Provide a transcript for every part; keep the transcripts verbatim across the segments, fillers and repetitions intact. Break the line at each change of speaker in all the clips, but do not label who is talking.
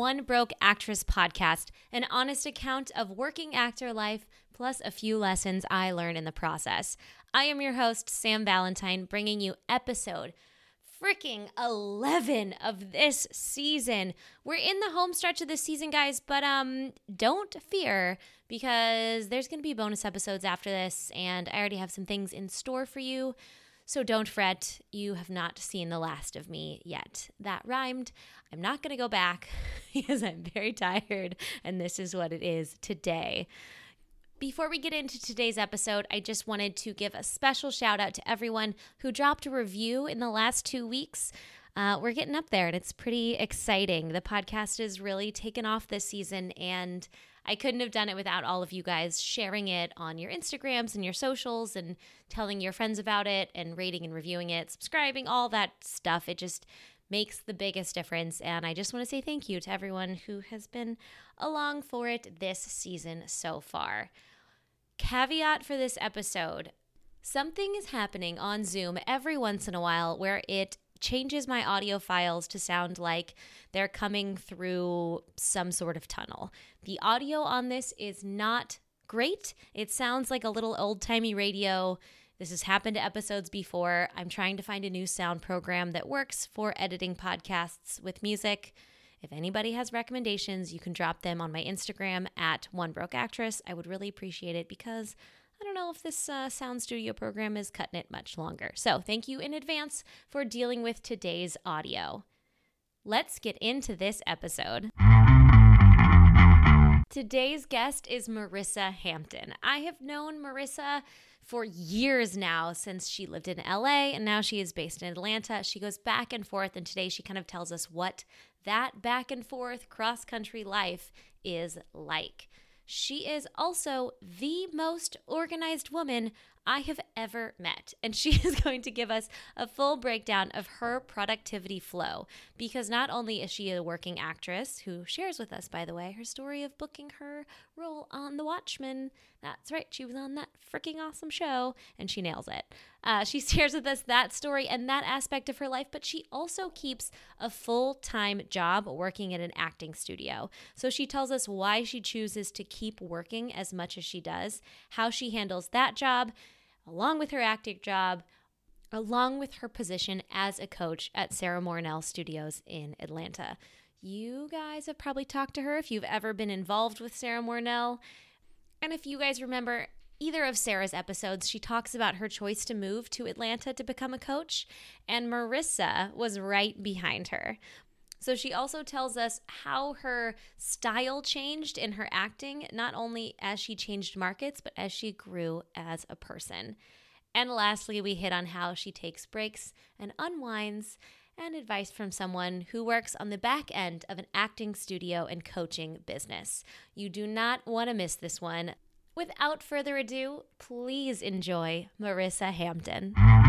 One Broke Actress podcast, an honest account of working actor life, plus a few lessons I learned in the process. I am your host, Sam Valentine, bringing you episode freaking eleven of this season. We're in the home stretch of this season, guys, but um, don't fear, because there's going to be bonus episodes after this, and I already have some things in store for you. So don't fret, you have not seen the last of me yet. That rhymed. I'm not going to go back because I'm very tired, and this is what it is today. Before we get into today's episode, I just wanted to give a special shout out to everyone who dropped a review in the last two weeks. Uh, we're getting up there, and it's pretty exciting. The podcast has really taken off this season, and I couldn't have done it without all of you guys sharing it on your Instagrams and your socials and telling your friends about it and rating and reviewing it, subscribing, all that stuff. It just makes the biggest difference. And I just want to say thank you to everyone who has been along for it this season so far. Caveat for this episode: something is happening on Zoom every once in a while where it changes my audio files to sound like they're coming through some sort of tunnel. The audio on this is not great. It sounds like a little old-timey radio. This has happened to episodes before. I'm trying to find a new sound program that works for editing podcasts with music. If anybody has recommendations, you can drop them on my Instagram at One Broke Actress. I would really appreciate it, because I don't know if this uh, sound studio program is cutting it much longer. So thank you in advance for dealing with today's audio. Let's get into this episode. Today's guest is Marissa Hampton. I have known Marissa for years now, since she lived in L A, and now she is based in Atlanta. She goes back and forth, and today she kind of tells us what that back and forth cross-country life is like. She is also the most organized woman I have ever met, and she is going to give us a full breakdown of her productivity flow, because not only is she a working actress who shares with us, by the way, her story of booking her role on The Watchmen. That's right, she was on that freaking awesome show, and she nails it. Uh, she shares with us that story and that aspect of her life, but she also keeps a full-time job working at an acting studio. So she tells us why she chooses to keep working as much as she does, how she handles that job, along with her acting job, along with her position as a coach at Sarah Mornell Studios in Atlanta. You guys have probably talked to her if you've ever been involved with Sarah Mornell. And if you guys remember either of Sarah's episodes, she talks about her choice to move to Atlanta to become a coach, and Marissa was right behind her. So she also tells us how her style changed in her acting, not only as she changed markets, but as she grew as a person. And lastly, we hit on how she takes breaks and unwinds, and advice from someone who works on the back end of an acting studio and coaching business. You do not want to miss this one. Without further ado, please enjoy Marissa Hampton.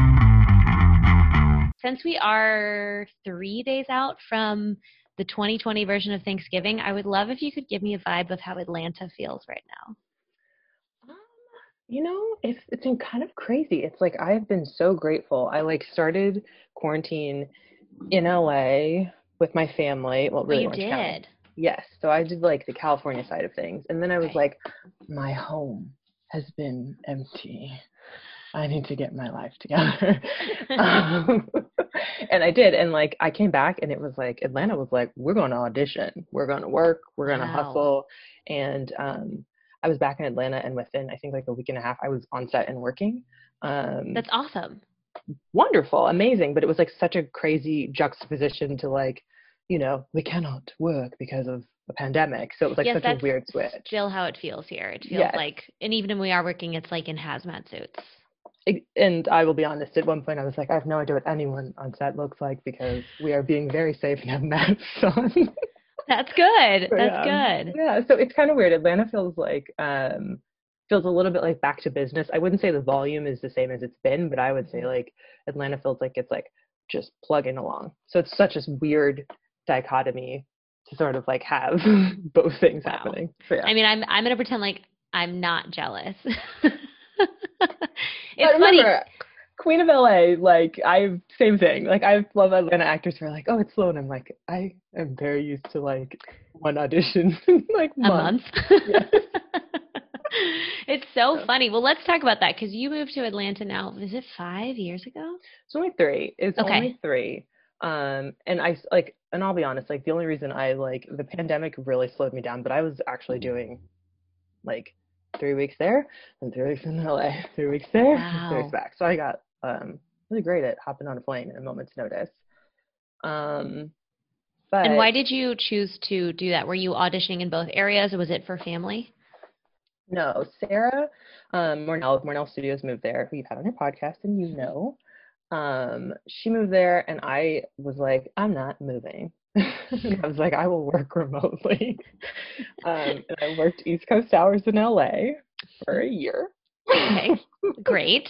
Since we are three days out from the twenty twenty version of Thanksgiving, I would love if you could give me a vibe of how Atlanta feels right now.
Um, you know, it's it's been kind of crazy. It's like I've been so grateful. I like started quarantine in L A with my family. Well, really,
oh, you
Orange
did?
County. Yes. So I did like the California side of things, and then I was
Okay.
like, my home has been empty. I need to get my life together. um, and I did. And like, I came back and it was like, Atlanta was like, we're going to audition. We're going to work. We're going to
Wow.
hustle. And um, I was back in Atlanta, and within, I think like a week and a half, I was on set and working. Um,
That's awesome.
Wonderful. Amazing. But it was like such a crazy juxtaposition to like, you know, we cannot work because of a pandemic. So it was like
Yes,
such a
that's
weird switch.
Still how it feels here. It feels
Yes.
like, and even when we are working, it's like in hazmat suits.
And I will be honest, at one point I was like, I have no idea what anyone on set looks like, because we are being very safe and have masks on.
That's good.
But,
That's
yeah.
good.
Yeah, so it's kind of weird. Atlanta feels like, um, feels a little bit like back to business. I wouldn't say the volume is the same as it's been, but I would say like Atlanta feels like it's like just plugging along. So it's such a weird dichotomy to sort of like have both things
Wow.
happening. So, yeah.
I mean, I'm I'm gonna pretend like I'm not jealous.
It's
It's funny.
remember, Queen of L A, like I same thing. Like I love Atlanta actors who are like, oh, it's slow, and I'm like, I am very used to like one audition in like
A month.
months. Yes.
It's so
Yeah.
funny. Well, let's talk about that because you moved to Atlanta now. Is it five years ago?
It's only three. It's
Okay.
only three. Um, and I s- like, and I'll be honest, like the only reason I like the pandemic really slowed me down, but I was actually doing like three weeks there and three weeks in L A, three weeks there and three weeks
Wow.
back. So I got um really great at hopping on a plane at a moment's notice. Um,
And
but
why did you choose to do that? Were you auditioning in both areas or was it for family?
no, Sarah, um, Mornell, Mornell Studios moved there, who you've had on your podcast and you
Mhm.
know. Um, she moved there and I was like, I'm not moving. And I was like, I will work remotely. Um, and I worked East Coast hours in L A for a year.
Okay. Great.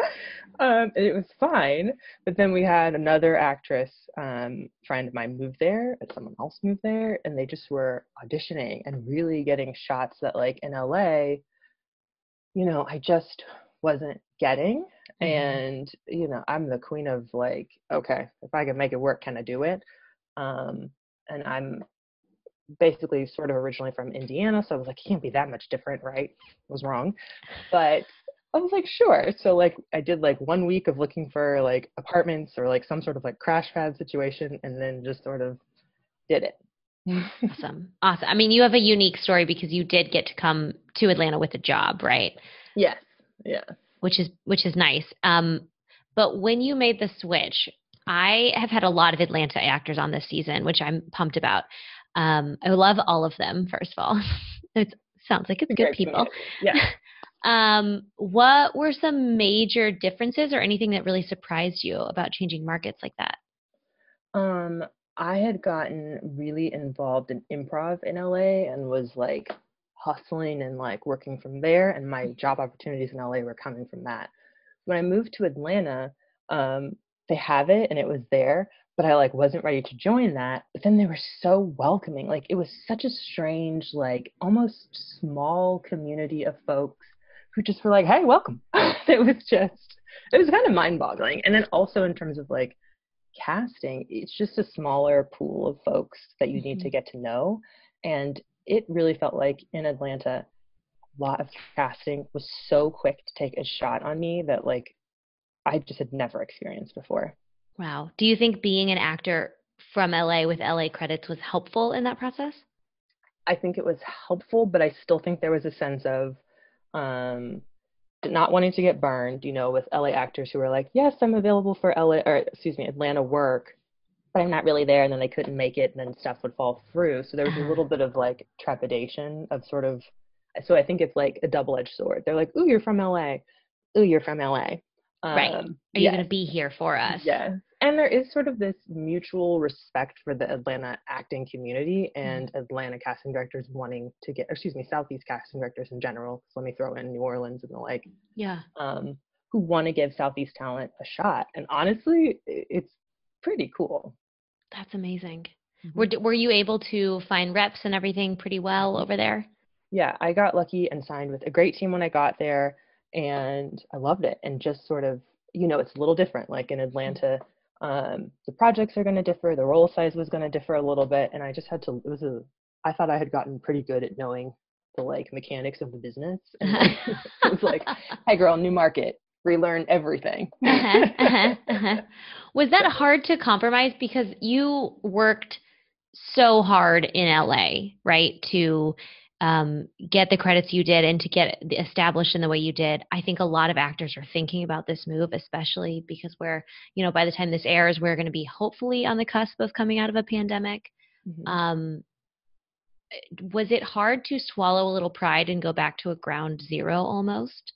Um, and it was fine. But then we had another actress um, friend of mine move there, and someone else moved there, and they just were auditioning and really getting shots that, like in L A, you know, I just wasn't getting.
Hmm.
And, you know, I'm the queen of like, okay, if I can make it work, can I do it? Um, and I'm basically sort of originally from Indiana, so I was like, it can't be that much different, right? I was wrong. But I was like, sure. So like I did like one week of looking for like apartments or like some sort of like crash pad situation and then just sort of did it.
Awesome. Awesome. I mean, you have a unique story because you did get to come to Atlanta with a job, right?
Yes. Yeah.
Which is which is nice. Um, but when you made the switch, I have had a lot of Atlanta actors on this season, which I'm pumped about. Um, I love all of them, first of all. It sounds like it's
It's a
good
great
people.
community. Yeah.
Um, what were some major differences or anything that really surprised you about changing markets like that?
Um, I had gotten really involved in improv in L A and was like hustling and like working from there, and my job opportunities in L A were coming from that. When I moved to Atlanta, um, they have it and it was there, but I like wasn't ready to join that. But then they were so welcoming. Like it was such a strange, like almost small community of folks who just were like, "Hey, welcome." It was just, it was kind of mind-boggling. And then also in terms of like casting, it's just a smaller pool of folks that you need
Hmm.
to get to know. And it really felt like in Atlanta, a lot of casting was so quick to take a shot on me that like I just had never experienced before.
Wow. Do you think being an actor from L A with L A credits was helpful in that process?
I think it was helpful, but I still think there was a sense of um, not wanting to get burned, you know, with L A actors who were like, yes, I'm available for L A, or excuse me, Atlanta work, but I'm not really there. And then they couldn't make it, and then stuff would fall through. So there was a
Uh-huh.
little bit of like trepidation of sort of, so I think it's like a double-edged sword. They're like, ooh, you're from L A. Ooh, you're from L A.
Right.
Um,
Are you going
yes.
to be here for us?
Yes. And there is sort of this mutual respect for the Atlanta acting community
Mhm.
and Atlanta casting directors wanting to get, excuse me, Southeast casting directors in general. So let me throw in New Orleans and the like,
Yeah.
um, who want to give Southeast talent a shot. And honestly, it's pretty cool.
That's amazing. Were
Hmm.
were you able to find reps and everything pretty well
Hmm.
over there?
Yeah, I got lucky and signed with a great team when I got there, and I loved it. And just sort of, you know, it's a little different. Like in Atlanta, um, the projects are going to differ, the role size was going to differ a little bit, and I just had to. It was a. I thought I had gotten pretty good at knowing the like mechanics of the business, and then it was like, "Hey, girl, new market, relearn everything."
Uh-huh, uh-huh, uh-huh. Was that hard to compromise because you worked so hard in L A, right, to um, get the credits you did and to get established in the way you did? I think a lot of actors are thinking about this move, especially because we're, you know, by the time this airs, we're going to be hopefully on the cusp of coming out of a pandemic.
Mhm.
Um, was it hard to swallow a little pride and go back to a ground zero almost?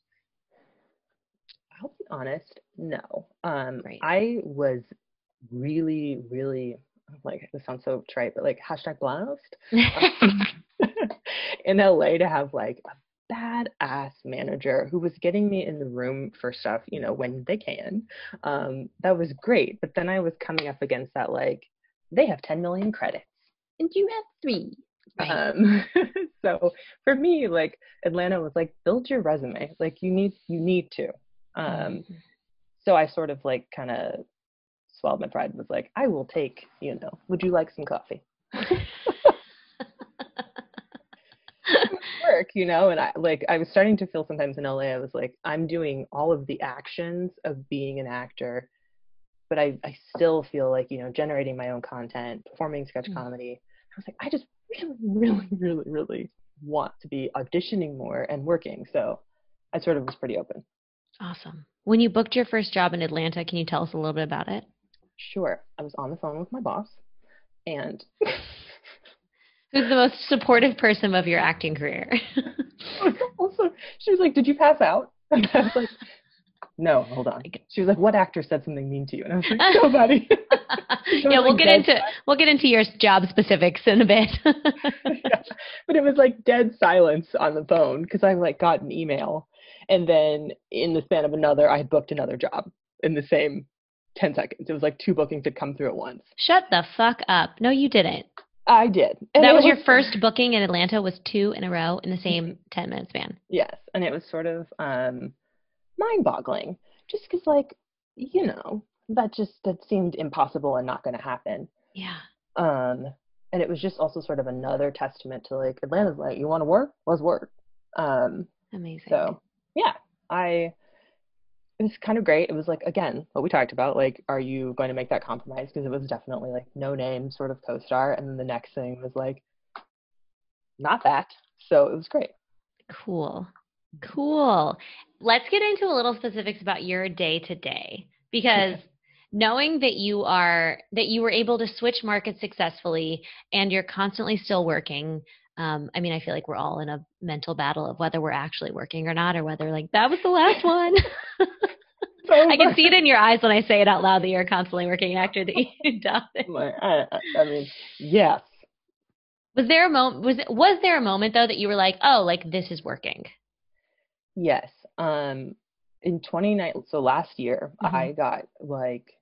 I'll be honest, no. Um,
Right.
I was really, really like this sounds so trite, but like hashtag blessed um, in L A to have like a badass manager who was getting me in the room for stuff, you know, when they can. Um, that was great. But then I was coming up against that like they have ten million credits and you have three.
Right.
Um, so for me, like Atlanta was like, build your resume. Like you need you need to. Um,
Mhm.
so I sort of like kind of swallowed my pride and was like, I will take, you know, would you like some coffee? you know, and I like I was starting to feel sometimes in L A, I was like, I'm doing all of the actions of being an actor, but I, I still feel like, you know, generating my own content, performing sketch
Mm.
comedy. I was like, I just really, really, really, really want to be auditioning more and working. So I sort of was pretty open.
Awesome. When you booked your first job in Atlanta, can you tell us a little bit about it?
Sure. I was on the phone with my boss, and
who's the most supportive person of your acting career?
also, she was like, "Did you pass out?" And I was like, "No, hold on." She was like, "What actor said something mean to you?" And I was like, "Nobody."
Yeah, we'll like get into silence. we'll get into your job specifics in a bit.
Yeah. But it was like dead silence on the phone because I like got an email, and then in the span of another, I had booked another job in the same ten seconds. It was like two bookings had come through at once.
Shut the fuck up! No, you didn't.
I did.
And that was, was your first booking in Atlanta, was two in a row in the same ten minute span.
Yes. And it was sort of um, mind boggling just because, like, you know, that just that seemed impossible and not going to happen.
Yeah.
Um, and it was just also sort of another testament to like, Atlanta's like, you want to work? Let's work. Um,
Amazing.
So, yeah, I. It was kind of great. It was like, again, what we talked about, like, are you going to make that compromise? Because it was definitely like no name sort of co-star. And then the next thing was like, not that. So it was great.
Cool. Cool. Let's get into a little specifics about your day to day, because knowing that you are, that you were able to switch markets successfully and you're constantly still working. Um, I mean, I feel like we're all in a mental battle of whether we're actually working or not, or whether like that was the last one. I can see it in your eyes when I say it out loud that you're a constantly working actor, that you doubt it.
I, I mean, yes.
Was there a moment? Was it, was there a moment though that you were like, oh, like this is working?
Yes. Um, in twenty nineteen, so last year, mm-hmm. I got like,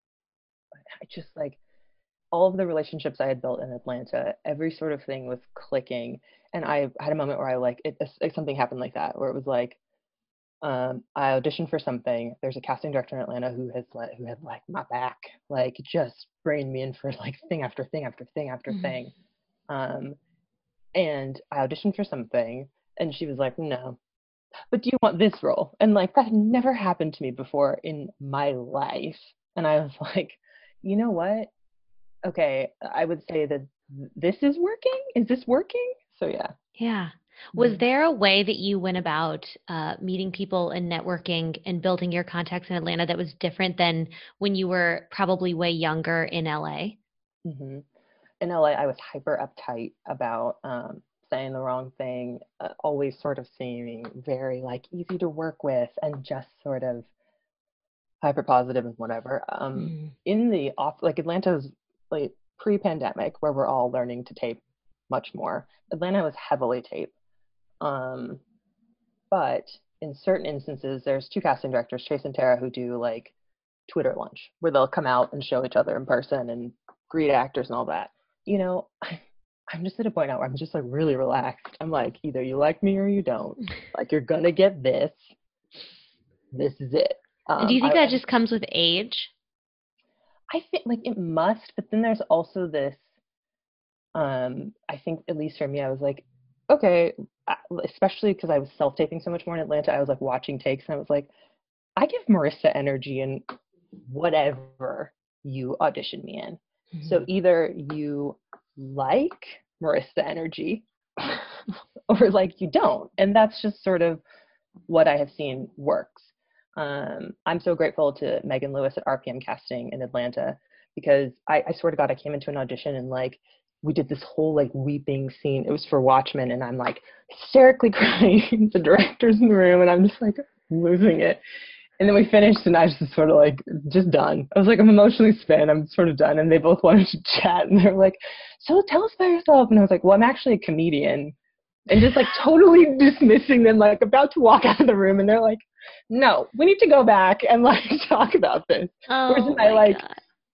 I just like all of the relationships I had built in Atlanta. Every sort of thing was clicking, and I had a moment where I like it. Something happened like that, where it was like. Um, I auditioned for something. There's a casting director in Atlanta who has let, who had like my back, like just bringing me in for like thing after thing after thing after mm-hmm. thing. Um, and I auditioned for something, and she was like, "No, but do you want this role?" And like that had never happened to me before in my life. And I was like, you know what? Okay, I would say that this is working. Is this working? So yeah.
Yeah. Was there a way that you went about uh, meeting people and networking and building your contacts in Atlanta that was different than when you were probably way younger in L A?
Mm-hmm. In L A, I was hyper uptight about um, saying the wrong thing, uh, always sort of seeming very like easy to work with and just sort of hyper positive and whatever. Um, mm. In the off, like Atlanta's like pre-pandemic, where we're all learning to tape much more. Atlanta was heavily taped. Um, but in certain instances, there's two casting directors, Chase and Tara, who do like Twitter lunch, where they'll come out and show each other in person and greet actors and all that. You know, I, I'm just at a point now where I'm just like really relaxed. I'm like, either you like me or you don't. Like, you're gonna get this. This is it. Um,
do you think
I,
that just comes with age?
I think like it must, but then there's also this. Um, I think at least for me, I was like, okay, especially because I was self-taping so much more in Atlanta, I was like watching takes and I was like, I give Marissa energy in whatever you audition me in. Mm-hmm. So either you like Marissa energy or like you don't. And that's just sort of what I have seen works. Um, I'm so grateful to Megan Lewis at R P M Casting in Atlanta, because I, I swear to God, I came into an audition and like, we did this whole like weeping scene. It was for Watchmen, and I'm like hysterically crying. The director's in the room, and I'm just like losing it. And then we finished, and I was just sort of like just done. I was like, I'm emotionally spent. I'm sort of done. And they both wanted to chat, and they're like, "So tell us about yourself." And I was like, "Well, I'm actually a comedian," and just like totally dismissing them, like about to walk out of the room, and they're like, "No, we need to go back and like talk about this."
Oh,
Whereas in my like
God.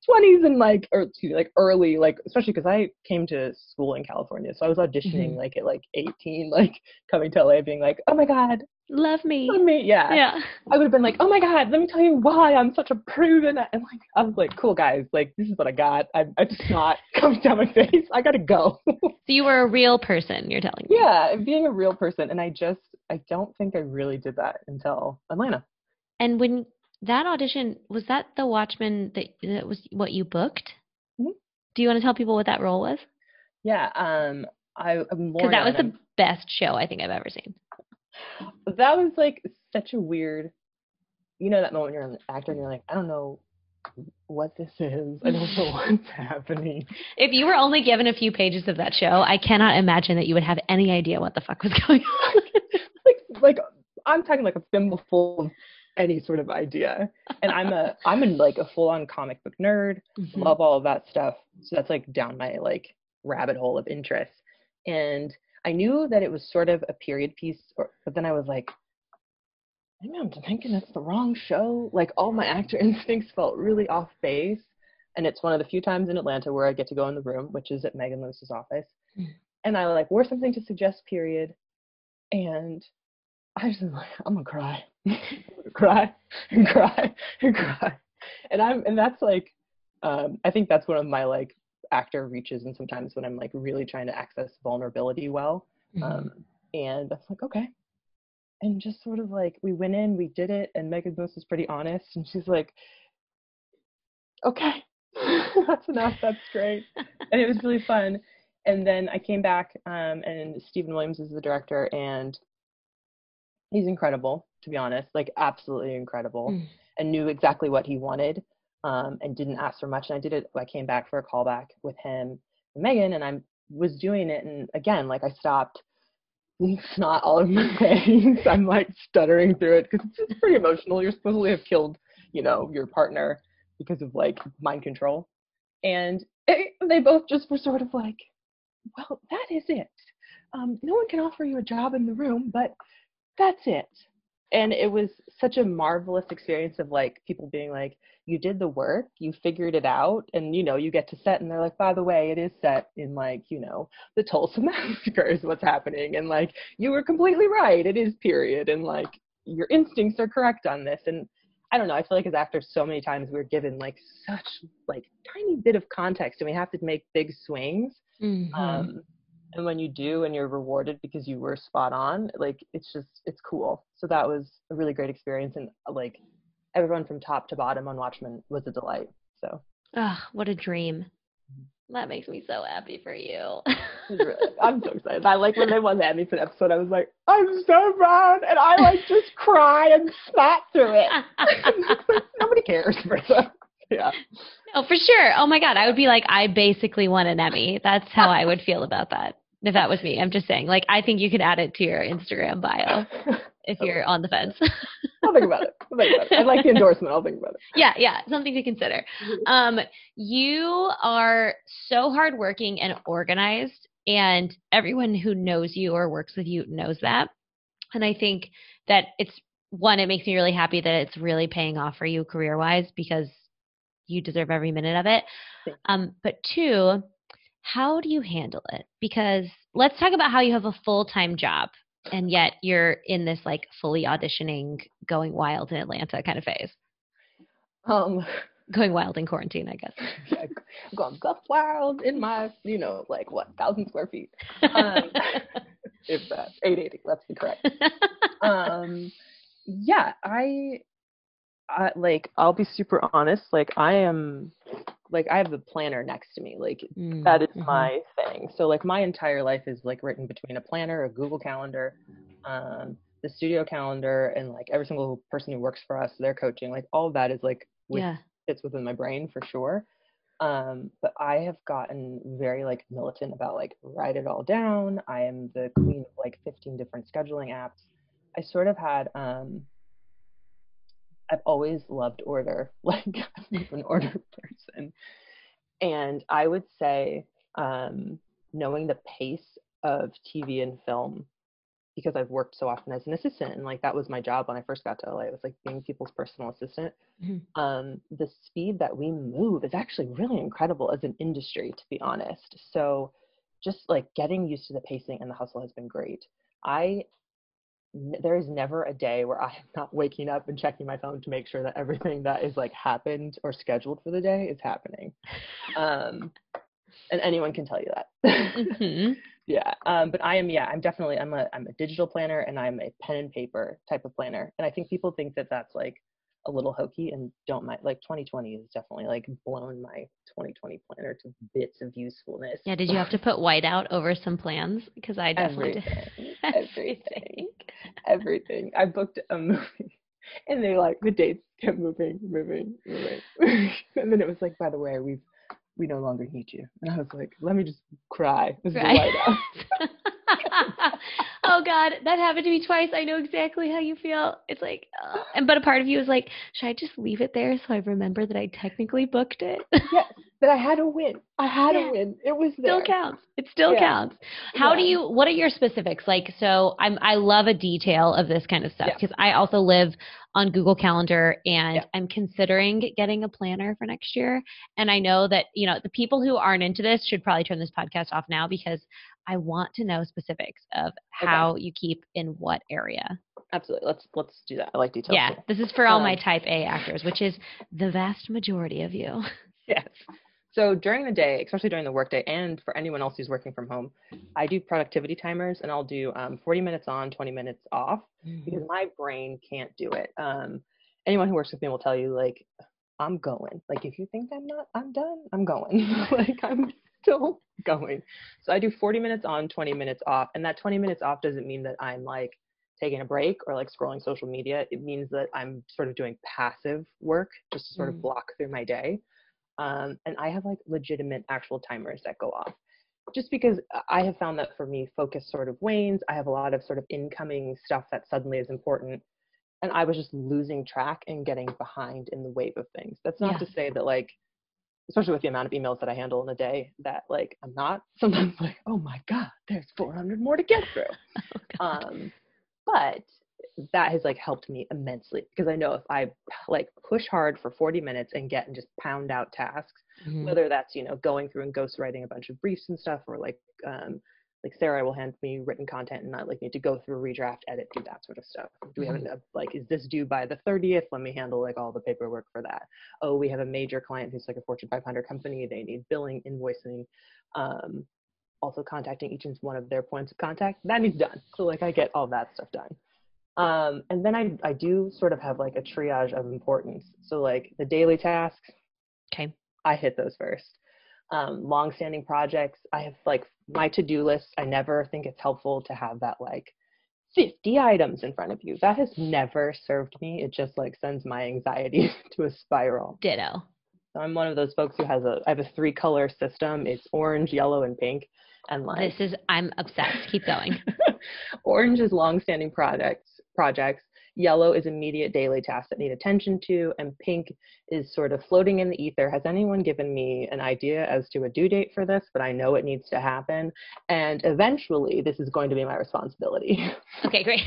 twenties and like, or excuse me, like early, like, especially because I came to school in California. So I was auditioning
Mhm.
like at like eighteen, like coming to L A being like, oh my God,
Love me.
love me. Yeah.
Yeah.
I would have been like, oh my God, let me tell you why I'm such a prude. And, I, and like, I was like, cool guys, like, this is what I got. I, I just not coming down my face. I got to go.
So you were a real person, you're telling me.
Yeah, being a real person. And I just, I don't think I really did that until Atlanta.
And when that audition, was that the Watchmen that, that was what you booked?
Mhm.
Do you want to tell people what that role was?
Yeah, um, I, I'm
Because that
Lorna.
was
And
the best show I think I've ever seen.
I'm, that was like such a weird, you know, that moment you're an actor and you're like, I don't know what this is. I don't know what's happening.
If you were only given a few pages of that show, I cannot imagine that you would have any idea what the fuck was going on.
like, like I'm talking like a thimble full of any sort of idea. And I'm a, I'm in like a full-on comic book nerd.
Mhm.
Love all of that stuff. So that's like down my like rabbit hole of interest. And I knew that it was sort of a period piece, or, but then I was like, maybe I'm thinking it's the wrong show. Like all my actor instincts felt really off base. And it's one of the few times in Atlanta where I get to go in the room, which is at Megan Lewis's office.
Mm.
And I like wore something to suggest period. And I was just like, I'm gonna cry. I'm gonna cry and cry and cry. And I'm and that's like um I think that's one of my like actor reaches, and sometimes when I'm like really trying to access vulnerability well.
Mhm.
Um and I was like, okay. And just sort of like we went in, we did it, and Megan Lewis was pretty honest, and she's like, okay, that's enough, that's great. And it was really fun. And then I came back, um, and Stephen Williams is the director, and he's incredible, to be honest, like absolutely incredible,
Mm.
and knew exactly what he wanted, um, and didn't ask for much. And I did it, I came back for a callback with him and Megan, and I was doing it, and again, like I stopped, it's not all of my face. I'm like stuttering through it because it's, it's pretty emotional. You're supposed to have killed, you know, your partner because of like mind control. And it, they both just were sort of like, well, that is it. Um, no one can offer you a job in the room, but that's it. And it was such a marvelous experience of like people being like, you did the work, you figured it out, and you know, you get to set, and they're like, by the way, it is set in like, you know, the Tulsa Massacre is what's happening, and like, you were completely right, it is period, and like, your instincts are correct on this. And I don't know, I feel like as actors, so many times we're given like such like tiny bit of context, and we have to make big swings.
Mhm.
Um, and when you do and you're rewarded because you were spot on, like it's just it's cool. So that was a really great experience, and like everyone from top to bottom on Watchmen was a delight. So
Ah, what a dream. That makes me so happy for you.
really, I'm so excited. I like when they won the Emmy for the episode, I was like, I'm so proud, and I like just cry and snap through it. Nobody cares for them. Yeah.
No, for sure. Oh my God. I would be like, I basically won an Emmy. That's how I would feel about that. If that was me, I'm just saying, like, I think you could add it to your Instagram bio if you're on the fence.
I'll think about it. I'll think about it. I like the endorsement. I'll think about it.
Yeah, yeah, something to consider. Um, you are so hardworking and organized, and everyone who knows you or works with you knows that. And I think that it's one, it makes me really happy that it's really paying off for you career-wise, because you deserve every minute of it. Um, but two, how do you handle it? Because let's talk about how you have a full-time job and yet you're in this like fully auditioning, going wild in Atlanta kind of phase.
Um,
going wild in quarantine, I guess.
Yeah, I'm going buck wild in my, you know, like what, thousand square feet. Um, if that, eight eighty, let's be correct. Um, yeah, I, I, like, I'll be super honest, like, I am, like, I have the planner next to me, like, mm, that is mm-hmm. my thing. So, like, my entire life is, like, written between a planner, a Google Calendar, um, the studio calendar, and, like, every single person who works for us, their coaching, like, all of that is, like, with, yeah. fits within my brain for sure. Um, but I have gotten very, like, militant about, like, write it all down. I am the queen of, like, fifteen different scheduling apps. I sort of had, um, I've always loved order, like I'm an order person. And I would say um, knowing the pace of T V and film because I've worked so often as an assistant, and like that was my job when I first got to L A. It was like being people's personal assistant.
Mm-hmm.
Um, the speed that we move is actually really incredible as an industry, to be honest. So just like getting used to the pacing and the hustle has been great. I there is never a day where I'm not waking up and checking my phone to make sure that everything that is like happened or scheduled for the day is happening. Um, and anyone can tell you that.
Mm-hmm.
Yeah. Um, but I am, yeah, I'm definitely, I'm a, I'm a digital planner, and I'm a pen and paper type of planner. And I think people think that that's like a little hokey, and don't mind, like twenty twenty is definitely like blown my twenty twenty planner to bits of usefulness.
Yeah. Did you have to put white out over some plans? Because I definitely
Everything,
did.
everything, everything. I booked a movie, and they like, the dates kept moving, moving, moving. And then it was like, by the way, we've, we no longer need you. And I was like, let me just cry. This is the white out.
Oh God, that happened to me twice. I know exactly how you feel. It's like, uh, and but a part of you is like, should I just leave it there so I remember that I technically booked it?
Yes, but I had to win. I had
Yeah.
to win. It was there.
Still counts. It still
Yeah.
counts. How
Yeah.
do you? What are your specifics? Like, so I'm. I love a detail of this kind of stuff
Yeah.
because I also live on Google Calendar, and
Yeah.
I'm considering getting a planner for next year. And I know that, you know, the people who aren't into this should probably turn this podcast off now, because I want to know specifics of how
Okay.
you keep in what area.
Absolutely. Let's let's do that. I like details.
Yeah,
too.
this is for all
Um,
my type A actors, which is the vast majority of you.
Yes. So during the day, especially during the workday, and for anyone else who's working from home, I do productivity timers, and I'll do um, forty minutes on, twenty minutes off, because my brain can't do it. Um, anyone who works with me will tell you, like, I'm going. Like, if you think I'm not, I'm done, I'm going. Like, I'm still going. So I do forty minutes on, twenty minutes off. And that twenty minutes off doesn't mean that I'm like taking a break or like scrolling social media. It means that I'm sort of doing passive work just to sort of block through my day. Um, and I have like legitimate actual timers that go off, just because I have found that for me, focus sort of wanes. I have a lot of sort of incoming stuff that suddenly is important. And I was just losing track and getting behind in the wave of things. That's not
Yeah.
to say that, like, especially with the amount of emails that I handle in a day, that like I'm not sometimes like, oh my God, there's four hundred more to get through.
Oh,
um, but that has like helped me immensely, because I know if I like push hard for forty minutes and get and just pound out tasks,
Mhm.
whether that's, you know, going through and ghostwriting a bunch of briefs and stuff, or like, um, like Sarah will hand me written content and I like need to go through, redraft, edit, do that sort of stuff. Do we have a, like, is this due by the thirtieth? Let me handle like all the paperwork for that. Oh, we have a major client who's like a Fortune five hundred company. They need billing, invoicing, um, also contacting each one of their points of contact. That needs done. So like I get all that stuff done. Um, and then I, I do sort of have like a triage of importance. So like the daily tasks,
Okay.
I hit those first. Um, long-standing projects, I have like my to-do list. I never think it's helpful to have that like fifty items in front of you. That has never served me. It just like sends my anxiety to a spiral.
Ditto.
So I'm one of those folks who has a, I have a three color system. It's orange, yellow, and pink. And like,
This is, I'm obsessed. Keep going.
orange is long-standing projects, projects. Yellow is immediate daily tasks that need attention to, and pink is sort of floating in the ether. Has anyone given me an idea as to a due date for this? But I know it needs to happen, and eventually this is going to be my responsibility.
Okay, great.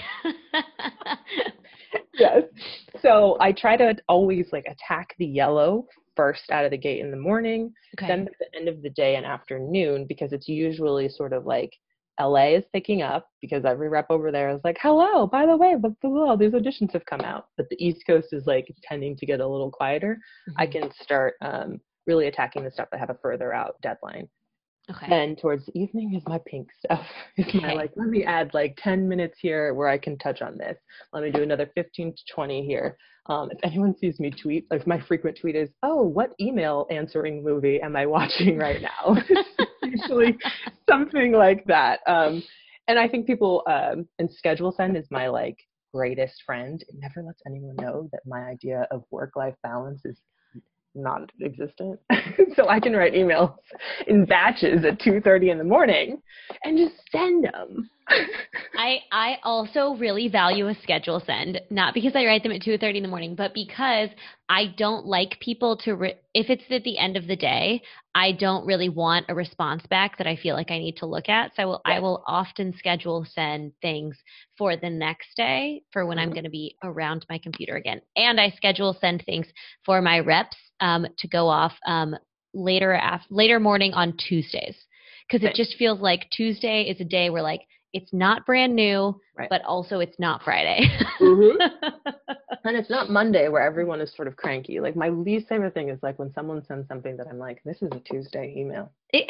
Yes. So I try to always like attack the yellow first out of the gate in the morning,
Okay.
then at the end of the day and afternoon, because it's usually sort of like L A is picking up, because every rep over there is like, hello, by the way, but below these auditions have come out. But the East Coast is like tending to get a little quieter.
Mm-hmm.
I can start um, really attacking the stuff that have a further out deadline.
Okay.
Then towards the evening is my pink stuff. It's my
Okay.
like, let me add like ten minutes here where I can touch on this. Let me do another fifteen to twenty here. Um, if anyone sees me tweet, like my frequent tweet is, oh, what email answering movie am I watching right now? It's usually something like that. Um, and I think people, um, and schedule send is my like greatest friend. It never lets anyone know that my idea of work-life balance is not existent. So I can write emails in batches at two thirty in the morning and just send them.
I I also really value a schedule send, not because I write them at two thirty in the morning, but because I don't like people to, re- if it's at the end of the day, I don't really want a response back that I feel like I need to look at. So I will, I
Yes.
will often schedule send things for the next day for when I'm
Mhm.
going to be around my computer again. And I schedule send things for my reps um, to go off um, later af- later morning on Tuesdays. Because it
Nice.
just feels like Tuesday is a day where like it's not brand new,
Right.
but also it's not Friday.
Mhm. And it's not Monday where everyone is sort of cranky. Like my least favorite thing is like when someone sends something that I'm like, this is a Tuesday email.
It-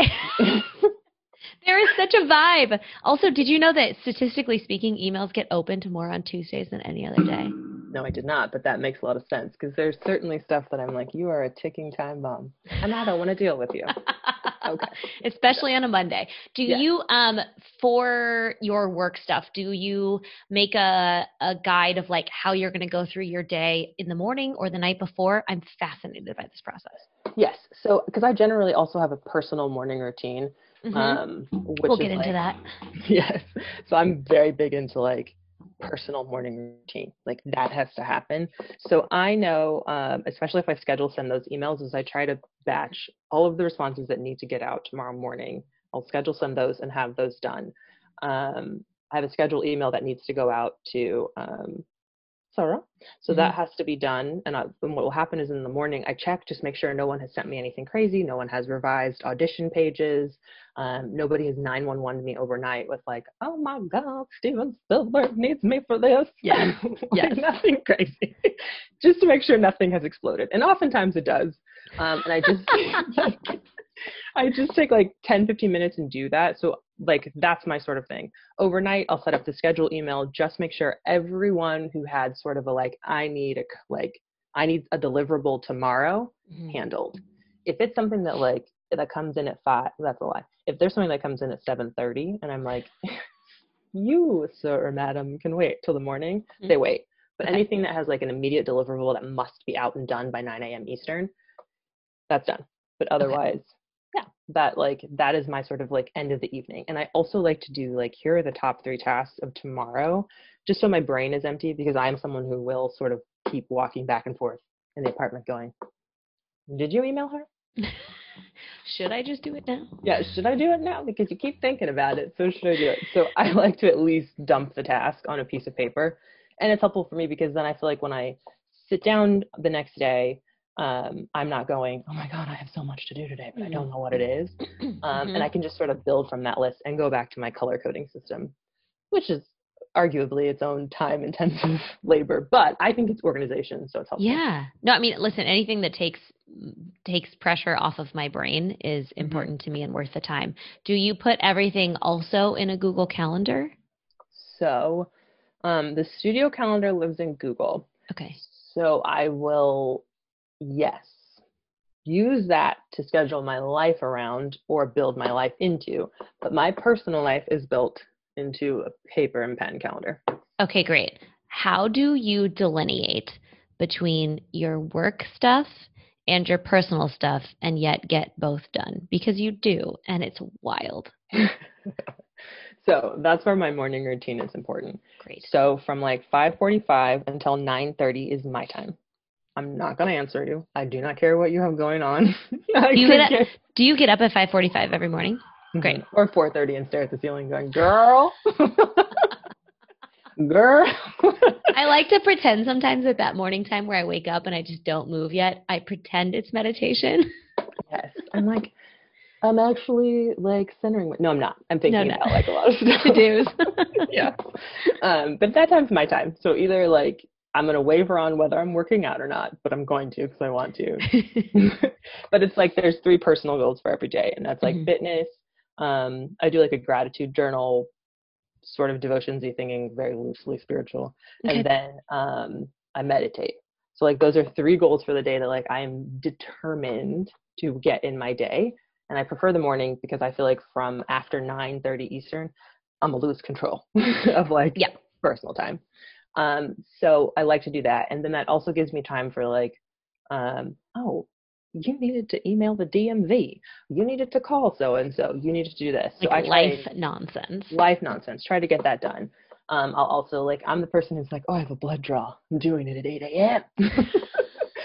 there is such a vibe. Also, did you know that statistically speaking, emails get opened more on Tuesdays than any other day?
No, I did not, but that makes a lot of sense because there's certainly stuff that I'm like, you are a ticking time bomb, and I don't want to deal with you. Okay.
Especially on a Monday. Do
Yes.
you, um, for your work stuff, do you make a, a guide of like how you're going to go through your day in the morning or the night before? I'm fascinated by this process.
Yes. So, because I generally also have a personal morning routine,
Mhm.
um, which
We'll
is
get into
like,
that.
yes. So I'm very big into like personal morning routine. Like that has to happen. So I know, um, especially if I schedule send those emails, is I try to batch all of the responses that need to get out tomorrow morning. I'll schedule send those and have those done. Um, I have a scheduled email that needs to go out to um, Sarah. So
Mhm.
that has to be done. And, I, and what will happen is in the morning, I check, just make sure no one has sent me anything crazy. No one has revised audition pages. Um, nobody has nine one one me overnight with like, oh my God, Steven Spielberg needs me for this.
Yes.
Like,
Yes.
nothing crazy. Just to make sure nothing has exploded. And oftentimes it does. Um, and I just, I just take like ten, fifteen minutes and do that. So like, that's my sort of thing. Overnight, I'll set up the schedule email, just make sure everyone who had sort of a, like, I need a, like, I need a deliverable tomorrow
Mhm.
handled. If it's something that like, that comes in at five, that's a lie. If there's something that comes in at seven thirty and I'm like, you, sir or madam, can wait till the morning,
Mhm.
they wait. But
Okay.
anything that has like an immediate deliverable that must be out and done by nine a.m. Eastern, that's done. But otherwise, yeah, that like that is my sort of like end of the evening. And I also like to do like, here are the top three tasks of tomorrow, just so my brain is empty, because I'm someone who will sort of keep walking back and forth in the apartment going, did you email her?
Should I just do it now?
Yeah, should I do it now? Because you keep thinking about it, so should I do it? So I like to at least dump the task on a piece of paper. And it's helpful for me because then I feel like when I sit down the next day, um, I'm not going, oh my God, I have so much to do today, but I don't know what it is. Um,
Mhm.
and I can just sort of build from that list and go back to my color coding system, which is arguably its own time intensive labor, but I think it's organization, so it's helpful.
Yeah. No, I mean, listen, anything that takes takes pressure off of my brain is
Mhm.
important to me and worth the time. Do you put everything also in a Google Calendar?
So um, the studio calendar lives in Google.
Okay.
So I will, yes, use that to schedule my life around or build my life into. But my personal life is built into a paper and pen calendar.
Okay, great. How do you delineate between your work stuff and your personal stuff and yet get both done? Because you do, and it's wild.
So that's where my morning routine is important.
Great.
So from like five forty-five until nine thirty is my time. I'm not going to answer you. I do not care what you have going on. I
Do you
could
get,
get-
up, do you get up at five forty-five every morning? Great.
Or four thirty and stare at the ceiling going, girl, girl.
I like to pretend sometimes at that morning time where I wake up and I just don't move yet. I pretend it's meditation.
Yes. I'm like, I'm actually like centering. My- no, I'm not. I'm thinking
No, no.
about like a lot of stuff.
To-dos.
Yeah. Um, but that time's my time. So either like I'm going to waver on whether I'm working out or not, but I'm going to because I want to. But it's like there's three personal goals for every day, and that's like
Mhm.
fitness. Um, I do like a gratitude journal, sort of devotions-y thinking, very loosely spiritual.
Okay.
And then um, I meditate. So like those are three goals for the day that like I am determined to get in my day. And I prefer the morning because I feel like from after nine thirty Eastern, I'm gonna lose control of like
Yeah.
personal time. Um, so I like to do that. And then that also gives me time for like, um, oh, you needed to email the D M V. You needed to call so-and-so. You needed to do this. So
Like
I try
life nonsense.
life nonsense. Try to get that done. Um, I'll also like, I'm the person who's like, oh, I have a blood draw. I'm doing it at eight a.m.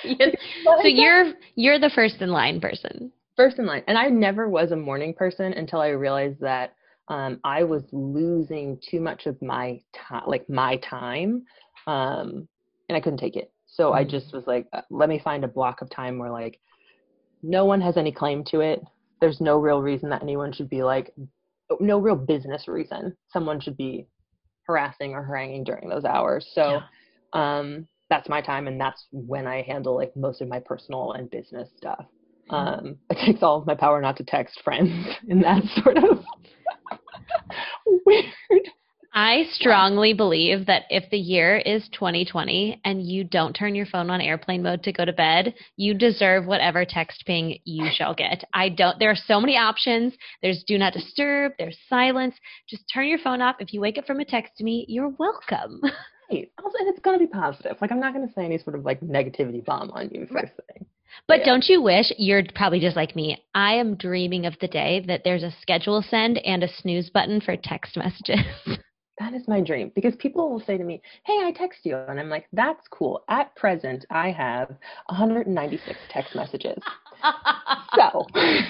So you're you're the first in line person.
First in line. And I never was a morning person until I realized that um, I was losing too much of my time, like my time, um, and I couldn't take it. So I just was like, uh, let me find a block of time where like no one has any claim to it. There's no real reason that anyone should be like, no real business reason someone should be harassing or haranguing during those hours. So yeah. um, that's my time, and that's when I handle like most of my personal and business stuff. Um, it takes all of my power not to text friends in that sort of weird.
I strongly believe that if the year is twenty twenty and you don't turn your phone on airplane mode to go to bed, you deserve whatever text ping you shall get. I don't, there are so many options. There's do not disturb, there's silence. Just turn your phone off. If you wake up from a text to me, you're welcome.
Right. Also, and it's going to be positive. Like, I'm not going to say any sort of like negativity bomb on you first thing.
But yeah. Don't you wish, you're probably just like me, I am dreaming of the day that there's a schedule send and a snooze button for text messages.
That is my dream, because people will say to me, hey, I text you. And I'm like, that's cool. At present, I have one hundred ninety-six text messages. So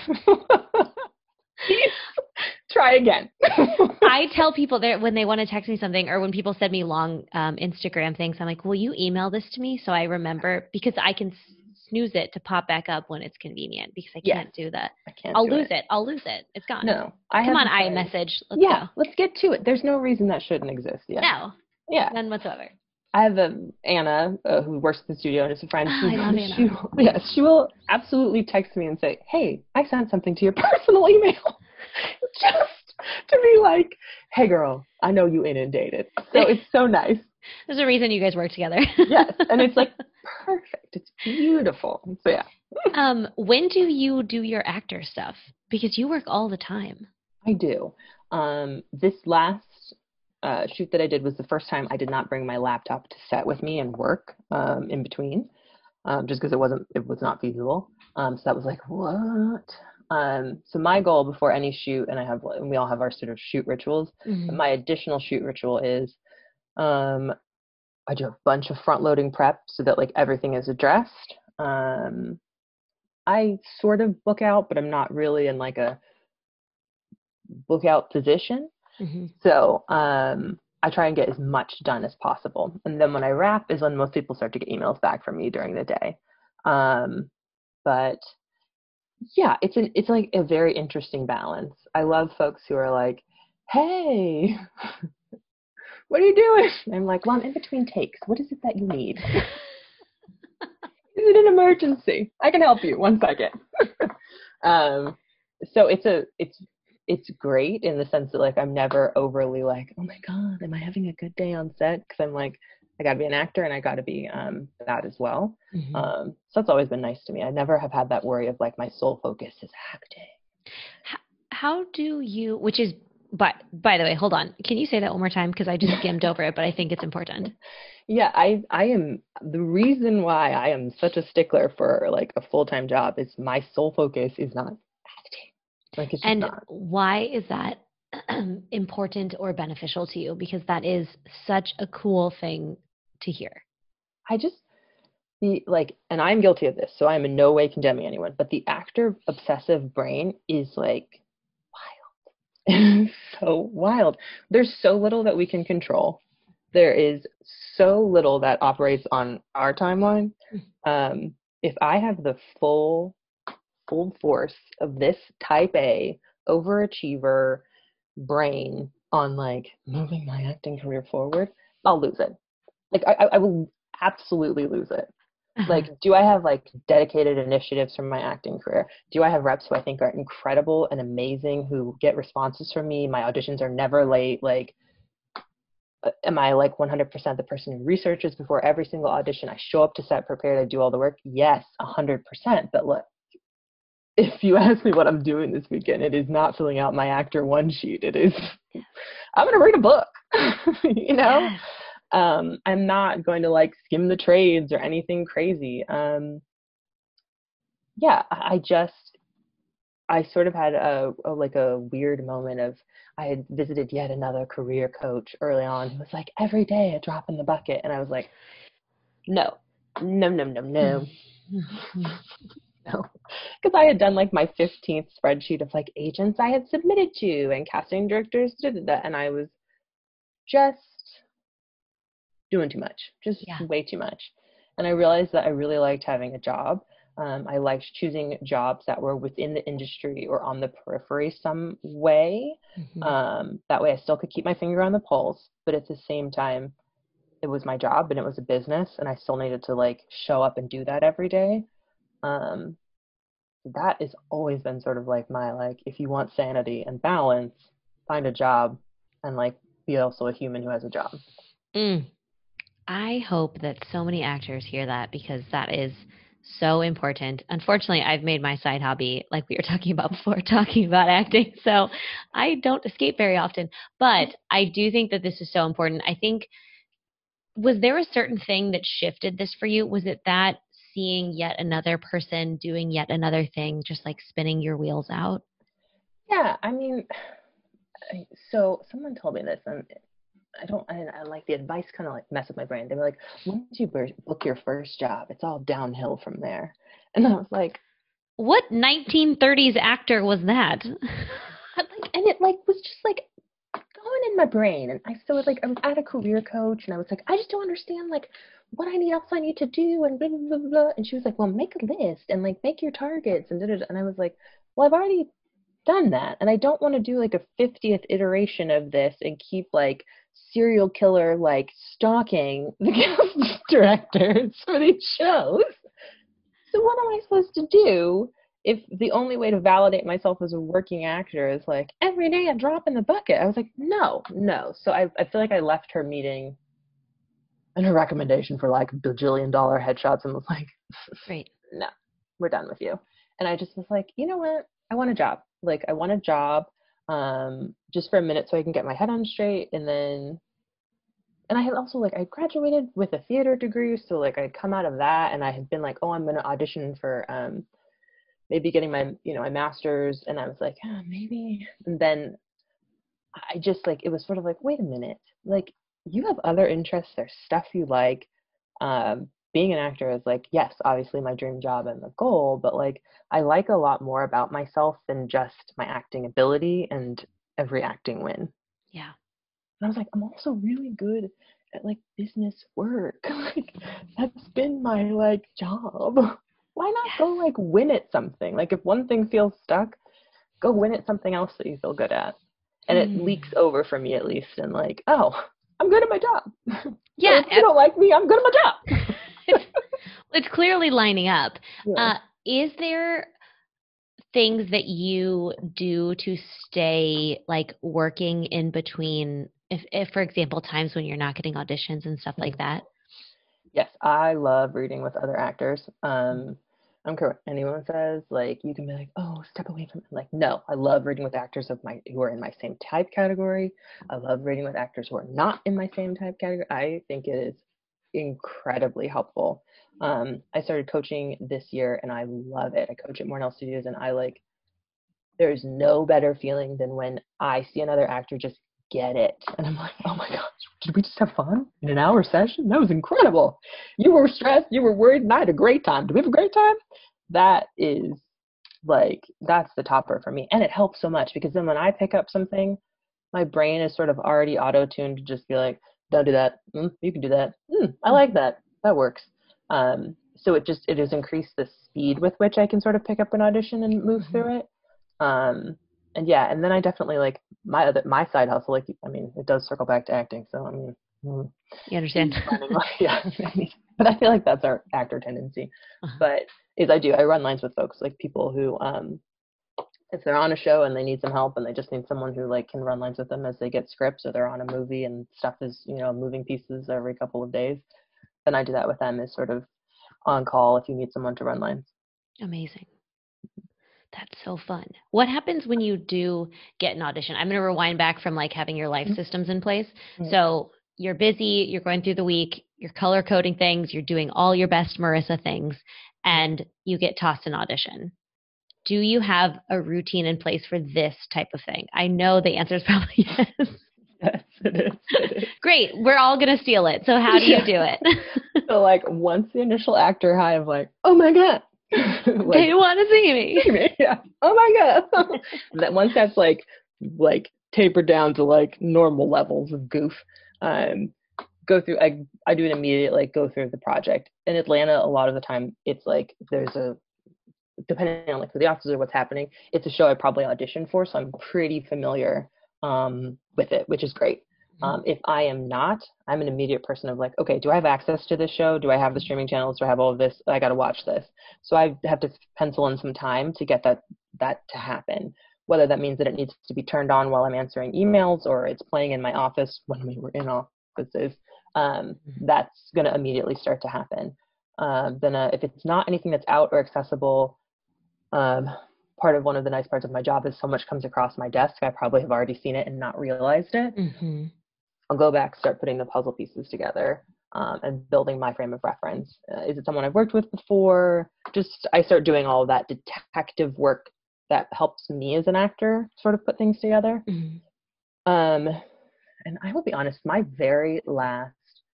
try again.
I tell people that when they want to text me something, or when people send me long um, Instagram things, I'm like, will you email this to me so I remember? Because I can snooze it to pop back up when it's convenient, because I can't yes, do that.
I can't
I'll
do
lose
it.
it. I'll lose it. It's gone.
No. I
Come on, iMessage. Let's
yeah,
go.
Let's get to it. There's no reason that shouldn't exist. Yeah.
No.
Yeah.
None whatsoever.
I have a Anna uh, who works in the studio and is a friend.
Oh, I love Anna.
She, yes, she will absolutely text me and say, hey, I sent something to your personal email. Just to be like, hey, girl, I know you inundated. So it's so nice.
There's a reason you guys work together.
Yes, and it's like perfect. It's beautiful. So yeah.
Um, when do you do your actor stuff? Because you work all the time.
I do. Um, this last uh, shoot that I did was the first time I did not bring my laptop to set with me and work um, in between, um, just because it wasn't, it was not feasible. Um, so that was like, what? Um, so my goal before any shoot, and I have, and we all have our sort of shoot rituals, mm-hmm. but my additional shoot ritual is, um, I do a bunch of front loading prep so that like everything is addressed. Um, I sort of book out, but I'm not really in like a book out position. Mm-hmm. So um, I try and get as much done as possible. And then when I wrap is when most people start to get emails back from me during the day. Um, but yeah, it's an, it's like a very interesting balance. I love folks who are like, hey, what are you doing? And I'm like, well, I'm in between takes. What is it that you need? Is it an emergency? I can help you. One second. um, so it's a, it's, it's great in the sense that like, I'm never overly like, oh my God, am I having a good day on set? Cause I'm like, I gotta be an actor and I gotta be, um, that as well. Mm-hmm. Um, so that's always been nice to me. I never have had that worry of like my sole focus is acting.
How, how do you, which is, but by the way, hold on. Can you say that one more time? Because I just skimmed over it, but I think it's important.
Yeah, I I am, the reason why I am such a stickler for like a full-time job is my sole focus is not acting. Like it's just
and
not.
Why is that important or beneficial to you? Because that is such a cool thing to hear. I just,
the like, and I'm guilty of this, so I'm in no way condemning anyone, but the actor obsessive brain is like wild. So wild. There's so little that we can control. There is so little that operates on our timeline. Um, if I have the full, full force of this type A overachiever brain on like moving my acting career forward, I'll lose it. Like I, I will absolutely lose it. Uh-huh. Like, do I have like dedicated initiatives from my acting career? Do I have reps who I think are incredible and amazing who get responses from me? My auditions are never late. Like, am I like one hundred percent the person who researches before every single audition? I show up to set prepared, I do all the work. Yes, one hundred percent. But look, if you ask me what I'm doing this weekend, it is not filling out my actor one sheet. It is, I'm going to read a book, you know? Yes. Um, I'm not going to like skim the trades or anything crazy. Um, yeah, I just, I sort of had a, a like a weird moment of, I had visited yet another career coach early on who was like, every day a drop in the bucket. And I was like, no, no, no, no, no. No, because I had done like my fifteenth spreadsheet of like agents I had submitted to and casting directors, da, da, da, and I was just doing too much, just
Yeah.
way too much. And I realized that I really liked having a job. Um, I liked choosing jobs that were within the industry or on the periphery some way.
Mm-hmm.
Um, that way I still could keep my finger on the pulse, but at the same time, it was my job and it was a business and I still needed to like show up and do that every day. Um, that has always been sort of like my, like, if you want sanity and balance, find a job and like be also a human who has a job.
Mm. I hope that so many actors hear that because that is so important. Unfortunately, I've made my side hobby, like we were talking about before, talking about acting. So I don't escape very often. But I do think that this is so important. I think, was there a certain thing that shifted this for you? Was it that seeing yet another person doing yet another thing, just like spinning your wheels out?
Yeah, I mean, so someone told me this, and I don't, I, I like the advice kind of like mess with my brain. They were like, once you book your first job, it's all downhill from there. And I was like,
what nineteen thirties actor was that?
like, and it like was just like going in my brain. And I still like, I was at a career coach, and I was like, I just don't understand like what I need, else I need to do, and blah blah blah blah. And she was like, well, make a list and like make your targets and da da. And I was like, well, I've already done that, and I don't want to do like a fiftieth iteration of this and keep like serial killer like stalking the cast directors for these shows. So what am I supposed to do if the only way to validate myself as a working actor is like every day a drop in the bucket? I was like, no, no. So I, I feel like I left her meeting and her recommendation for like bajillion dollar headshots and was like,
Right.
no, we're done with you. And I just was like, you know what? I want a job. Like I want a job um, just for a minute so I can get my head on straight. And then, and I had also like, I graduated with a theater degree. So like I'd come out of that and I had been like, oh, I'm going to audition for um, maybe getting my, you know, my master's. And I was like, oh, maybe. And then I just like, it was sort of like, wait a minute, like you have other interests, there's stuff you like. Um, being an actor is like, yes, obviously my dream job and the goal, but like I like a lot more about myself than just my acting ability and every acting win.
Yeah.
And I was like, I'm also really good at like business work. Like that's been my like job. Why not
Yes.
go like win at something? Like if one thing feels stuck, go win at something else that you feel good at. And it
Mm.
leaks over for me at least and like, oh, I'm good at my job.
Yeah.
So if you don't like me, I'm good at my job.
it's, it's clearly lining up.
Yeah.
Uh, is there things that you do to stay like working in between, if, if for example, times when you're not getting auditions and stuff like that?
Yes, I love reading with other actors. Um, I don't care what anyone says. Like, you can be like, "Oh, step away from it." Like, no, I love reading with actors of my who are in my same type category. I love reading with actors who are not in my same type category. I think it is incredibly helpful. Um, I started coaching this year, and I love it. I coach at Mornell Studios, and I like. There's no better feeling than when I see another actor just get it, and I'm like, oh my gosh, did we just have fun in an hour session? That was incredible. You were stressed, you were worried, and I had a great time. Did we have a great time? That is like, that's the topper for me. And it helps so much because then when I pick up something, my brain is sort of already auto-tuned to just be like, don't do that. Mm, you can do that. Mm, I like that. That works. Um, so it just, it has increased the speed with which I can sort of pick up an audition and move mm-hmm. through it. Um, and yeah, and then I definitely like my other, my side hustle, like, I mean, it does circle back to acting. So, I mean, mm,
you understand?
Yeah. But I feel like that's our actor tendency. Uh-huh. But is I do, I run lines with folks, like people who, um, if they're on a show and they need some help and they just need someone who like can run lines with them as they get scripts or they're on a movie and stuff is, you know, moving pieces every couple of days, then I do that with them as sort of on call if you need someone to run lines.
Amazing. That's so fun. What happens when you do get an audition? I'm going to rewind back from like having your life mm-hmm. systems in place. Mm-hmm. So you're busy, you're going through the week, you're color coding things, you're doing all your best Marissa things, and you get tossed an audition. Do you have a routine in place for this type of thing? I know the answer is probably yes.
Yes, it is. It is.
Great. We're all going to steal it. So how do you
Yeah.
do it?
So like once the initial actor high of like, oh my God. like,
They want to see me.
see me. Yeah. Oh my God. That once that's like like tapered down to like normal levels of goof, um, go through I I do an immediate like go through the project. In Atlanta, a lot of the time it's like there's a depending on like who the actors are, what's happening, it's a show I probably auditioned for, so I'm pretty familiar um, with it, which is great. Um, if I am not, I'm an immediate person of like, okay, do I have access to this show? Do I have the streaming channels? Do I have all of this? I got to watch this. So I have to pencil in some time to get that that to happen. Whether that means that it needs to be turned on while I'm answering emails or it's playing in my office when we were in offices, um, that's going to immediately start to happen. Um, then uh, if it's not anything that's out or accessible, um, part of one of the nice parts of my job is so much comes across my desk, I probably have already seen it and not realized it.
Mm-hmm.
I'll go back, start putting the puzzle pieces together, um, and building my frame of reference. Uh, is it someone I've worked with before? Just I start doing all of that detective work that helps me as an actor sort of put things together.
Mm-hmm.
Um, and I will be honest, my very last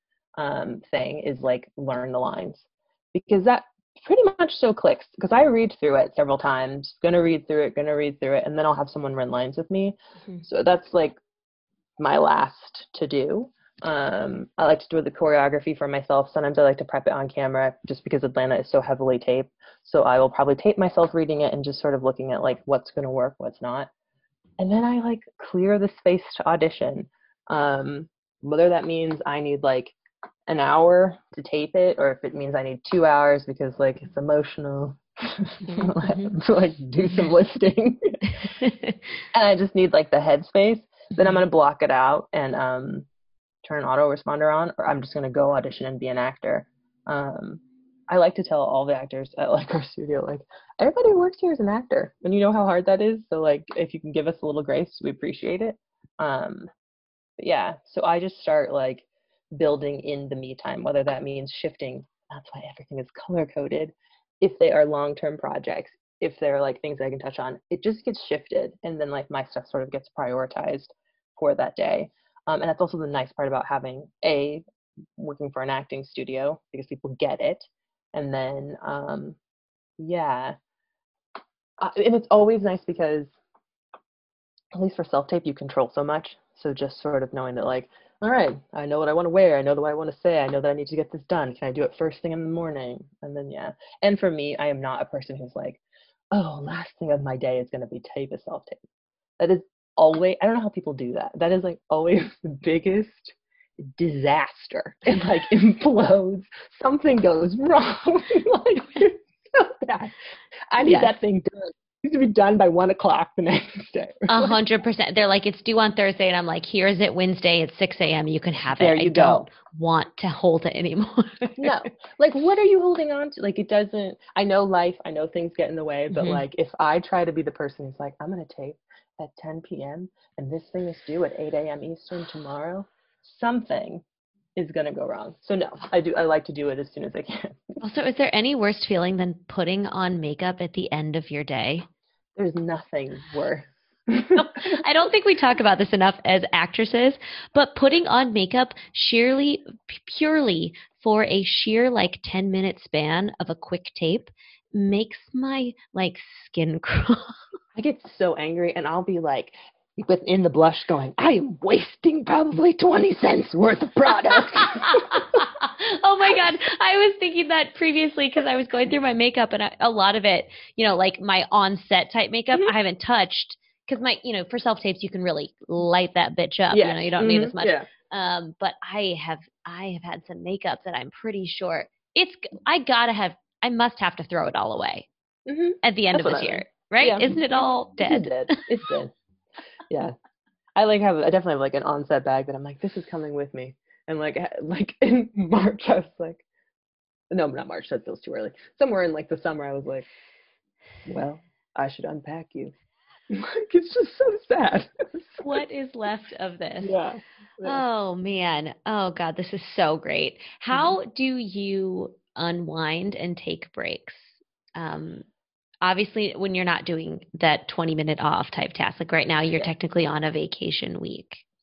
um, thing is like learn the lines, because that pretty much so clicks, because I read through it several times, gonna read through it, gonna read through it, and then I'll have someone run lines with me. Mm-hmm. So that's like my last to do. Um, I like to do the choreography for myself. Sometimes I like to prep it on camera just because Atlanta is so heavily taped. So I will probably tape myself reading it and just sort of looking at like what's going to work, what's not. And then I like clear the space to audition. Um, whether that means I need like an hour to tape it, or if it means I need two hours because like it's emotional, mm-hmm. to like do some lifting, and I just need like the headspace. Then I'm going to block it out and um, turn an autoresponder on, or I'm just going to go audition and be an actor. Um, I like to tell all the actors at like our studio, like, everybody who works here is an actor, and you know how hard that is. So like, if you can give us a little grace, we appreciate it. Um, but yeah, so I just start like building in the me time, whether that means shifting. That's why everything is color coded. If they are long-term projects, if they're like things I can touch on, it just gets shifted, and then like my stuff sort of gets prioritized for that day. Um, and that's also the nice part about having a working for an acting studio, because people get it. And then um, yeah, uh, and it's always nice because at least for self-tape you control so much. So just sort of knowing that like, all right, I know what I want to wear, I know what I want to say, I know that I need to get this done, can I do it first thing in the morning? And then yeah, and for me, I am not a person who's like, oh, last thing of my day is going to be tape a self-tape. That is always, I don't know how people do that. That is like always the biggest disaster. It like implodes. Something goes wrong. Like, it's so bad. I need yes. that thing done. It needs to be done by one o'clock the next day.
A hundred percent. They're like, it's due on Thursday, and I'm like, here's it Wednesday at six a.m. You can have it.
There you
I
go.
don't want to hold it anymore.
No. Like, what are you holding on to? Like, it doesn't, I know life, I know things get in the way, but mm-hmm. like, if I try to be the person who's like, I'm going to tape at ten p.m. and this thing is due at eight a.m. Eastern tomorrow, something is going to go wrong. So no, I do. I like to do it as soon as I can.
Also, is there any worse feeling than putting on makeup at the end of your day?
There's nothing worse.
I don't think we talk about this enough as actresses, but putting on makeup sheerly, purely for a sheer like ten minute span of a quick tape makes my like skin crawl.
I get so angry, and I'll be like, within the blush going, I am wasting probably twenty cents worth of product.
Oh my God. I was thinking that previously because I was going through my makeup, and I, a lot of it, you know, like my on-set type makeup, mm-hmm. I haven't touched because my, you know, for self-tapes, you can really light that bitch up. Yes. You know, you don't mm-hmm. need as much. Yeah. Um, but I have, I have had some makeup that I'm pretty sure it's, I gotta have, I must have to throw it all away mm-hmm. at the end
That's
of this
I
year,
mean.
right?
Yeah.
Isn't it all dead?
It's dead. It's dead. Yeah. I like have, I definitely have like an on-set bag that I'm like, this is coming with me. And like, like in March, I was like, no, not March, that feels too early. Somewhere in like the summer, I was like, well, I should unpack you. Like, it's just so sad.
What is left of this?
Yeah. yeah.
Oh man. Oh God, this is so great. How mm-hmm. do you unwind and take breaks? Um, obviously when you're not doing that twenty minute off type task, like right now you're yes. technically on a vacation week.
Yes.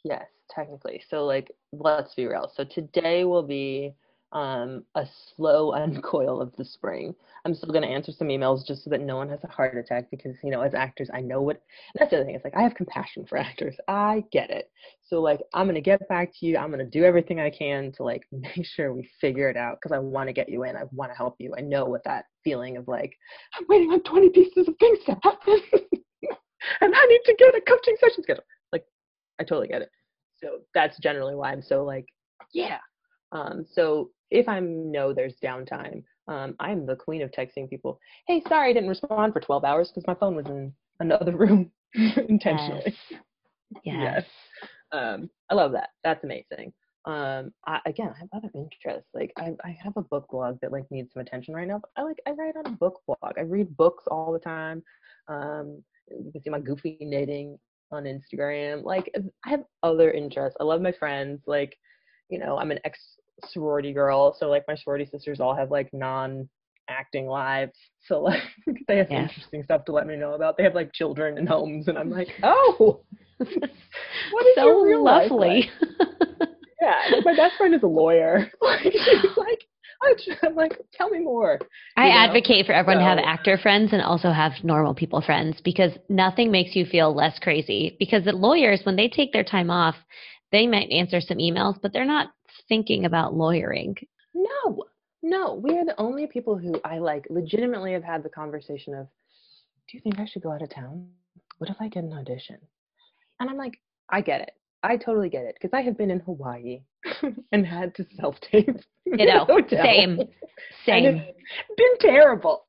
technically. So like, let's be real. So today will be um, a slow uncoil of the spring. I'm still going to answer some emails just so that no one has a heart attack because, you know, as actors, I know what, and that's the other thing. It's like, I have compassion for actors. I get it. So like, I'm going to get back to you. I'm going to do everything I can to like make sure we figure it out because I want to get you in. I want to help you. I know what that feeling of like, I'm waiting on twenty pieces of things to happen and I need to get a coaching session scheduled. Like, I totally get it. So that's generally why I'm so like, yeah. Um, so if I know there's downtime, um, I'm the queen of texting people. Hey, sorry I didn't respond for twelve hours because my phone was in another room intentionally.
Yes. yes.
yes. Um, I love that. That's amazing. Um, I, again, I have other interests. Like I, I have a book blog that like needs some attention right now. But I like I write on a book blog. I read books all the time. Um, you can see my goofy knitting on Instagram. Like I have other interests. I love my friends. Like, you know, I'm an ex sorority girl, so like my sorority sisters all have like non acting lives, so like they have yes. interesting stuff to let me know about. They have like children and homes, and I'm like, oh, what is
so
your real
lovely
life like? Yeah, like my best friend is a lawyer. Like she's like, I'm like, tell me more.
I
you know?
advocate for everyone
so,
to have actor friends and also have normal people friends because nothing makes you feel less crazy. Because the lawyers, when they take their time off, they might answer some emails, but they're not thinking about lawyering.
No, no, we are the only people who I like legitimately have had the conversation of, do you think I should go out of town? What if I get an audition? And I'm like, I get it. I totally get it. Because I have been in Hawaii and had to self-tape.
You know, same, same.
And it's been terrible.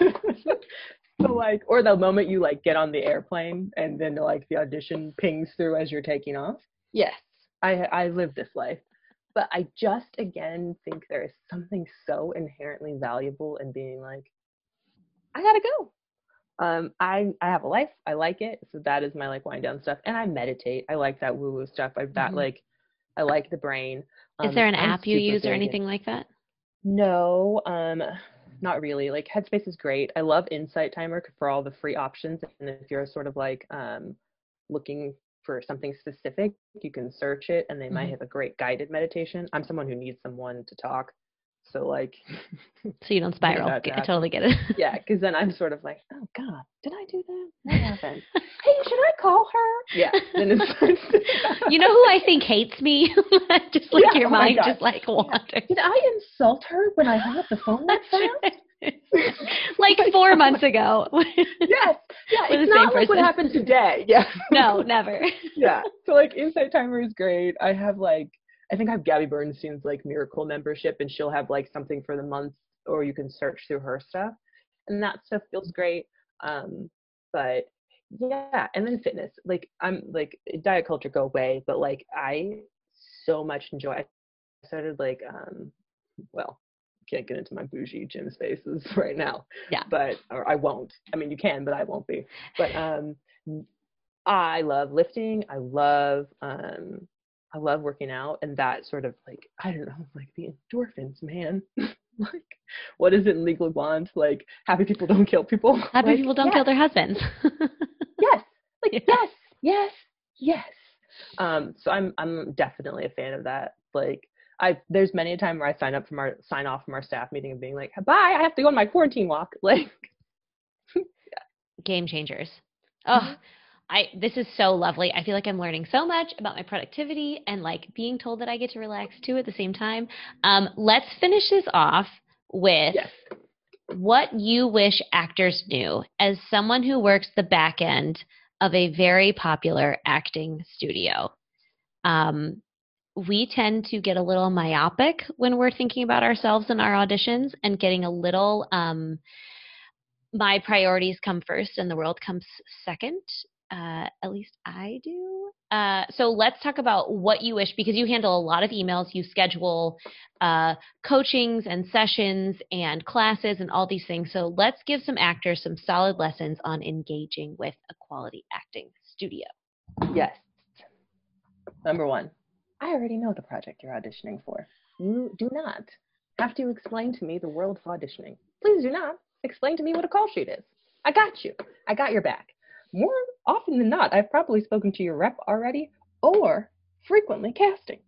So like, or the moment you like get on the airplane and then like the audition pings through as you're taking off. Yes, I I live this life. But I just, again, think there is something so inherently valuable in being like, I gotta go. Um, I, I have a life. I like it. So that is my like wind down stuff. And I meditate. I like that woo woo stuff. I that mm-hmm. like, I like the brain.
Um, is there an I'm app you use or anything like that?
No, um, not really. Like Headspace is great. I love Insight Timer for all the free options. And if you're sort of like um, looking for something specific, you can search it and they mm-hmm. might have a great guided meditation. I'm someone who needs someone to talk. So like,
so you don't spiral. I totally get it.
Yeah, because then I'm sort of like, oh God, did I do that? What happened? Hey, should I call her? Yeah. Then it's
you know who I think hates me? Just like yeah, your oh mind just like wanders.
Did I insult her when I hung up the phone that fast?
Like four months ago.
Yes. Yeah, it's not like what happened today. Yeah.
No, never.
Yeah. So like Insight Timer is great. I have like, I think I have Gabby Bernstein's like Miracle membership, and she'll have like something for the month, or you can search through her stuff, and that stuff feels great. Um, but yeah, and then fitness. Like I'm like diet culture go away, but like I so much enjoy. I started like um, well, can't get into my bougie gym spaces right now.
Yeah.
But or I won't. I mean, you can, but I won't be. But um, I love lifting. I love um. I love working out, and that sort of like, I don't know, like the endorphins, man. Like, what is it in Legally Blonde? Like, happy people don't kill people.
Happy
like,
people don't
yes.
kill their husbands.
Yes. Like,
yeah.
yes, yes, yes. Um, so I'm, I'm definitely a fan of that. Like, I, there's many a time where I sign up from our, sign off from our staff meeting and being like, bye, I have to go on my quarantine walk. Like,
yeah. Game changers. Oh, mm-hmm. I, this is so lovely. I feel like I'm learning so much about my productivity and like being told that I get to relax too at the same time. Um, let's finish this off with
yes.
what you wish actors knew as someone who works the back end of a very popular acting studio. Um, we tend to get a little myopic when we're thinking about ourselves and our auditions and getting a little, um, my priorities come first and the world comes second. Uh, at least I do. Uh, so let's talk about what you wish, because you handle a lot of emails, you schedule uh, coachings and sessions and classes and all these things. So let's give some actors some solid lessons on engaging with a quality acting studio.
Yes. Number one, I already know the project you're auditioning for. You do not have to explain to me the world of auditioning. Please do not explain to me what a call sheet is. I got you. I got your back. More often than not, I've probably spoken to your rep already, or frequently casting.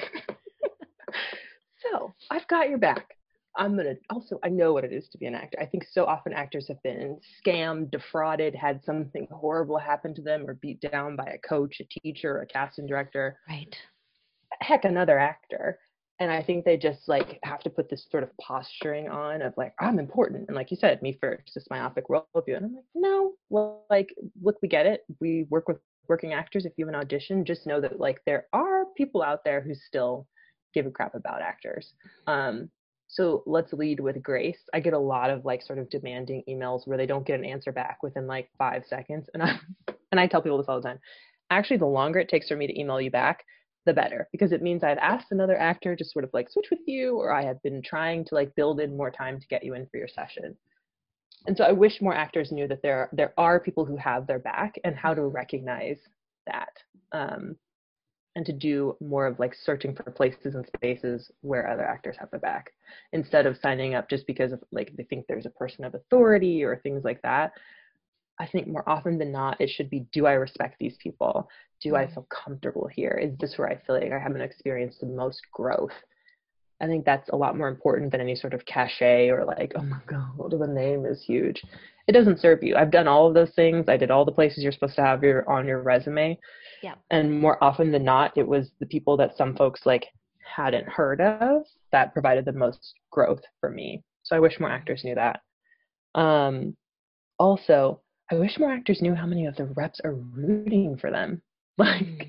So I've got your back. I'm going to also, I know what it is to be an actor. I think so often actors have been scammed, defrauded, had something horrible happen to them, or beat down by a coach, a teacher, a casting director.
Right.
Heck, another actor. And I think they just like have to put this sort of posturing on of like, I'm important. And like you said, me first, this myopic worldview. And I'm like, no, well, like, look, we get it. We work with working actors. If you have an audition, just know that like there are people out there who still give a crap about actors. Um, so let's lead with grace. I get a lot of like sort of demanding emails where they don't get an answer back within like five seconds. And I, and I tell people this all the time. Actually, the longer it takes for me to email you back, the better, because it means I've asked another actor to sort of like switch with you, or I have been trying to like build in more time to get you in for your session. And so I wish more actors knew that there, there are people who have their back and how to recognize that. Um, and to do more of like searching for places and spaces where other actors have their back, instead of signing up just because of like they think there's a person of authority or things like that. I think more often than not, it should be, do I respect these people? Do I feel comfortable here? Is this where I feel like I haven't experienced the most growth? I think that's a lot more important than any sort of cachet or like, oh my God, the name is huge. It doesn't serve you. I've done all of those things. I did all the places you're supposed to have your on your resume.
Yeah.
And more often than not, it was the people that some folks like hadn't heard of that provided the most growth for me. So I wish more actors knew that. Um, also, I wish more actors knew how many of the reps are rooting for them. Like,